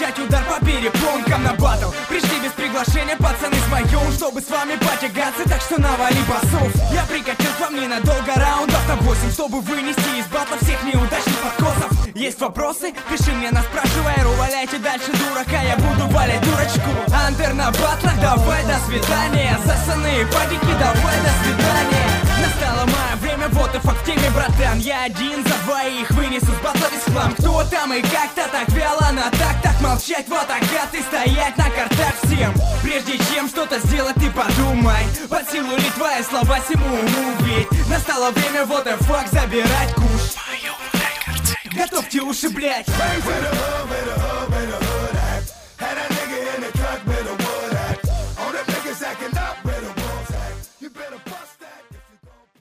начать удар по перепонкам на батл. Пришли без приглашения пацаны с моем, чтобы с вами потягаться, так что навали басов. Я прикатил к вам ненадолго, раундов на 8, чтобы вынести из батла всех неудачных подкосов. Есть вопросы? Пиши мне на спрашивай, валяйте дальше дурака, я буду валять дурочку. Андер на батлах, давай до свидания. Засаные падики, давай до свидания. Настало мое время, вот и факт в теме, братан. Я один за двоих вынесу с батла весь хлам. Кто там и как-то так вяло на так молчать, вот так и стоять на картах всем. Прежде чем что-то сделать, ты подумай, под силу ли твои слова всему уму, ведь настало время, вот и факт, забирать куш. Готовьте уши, блять.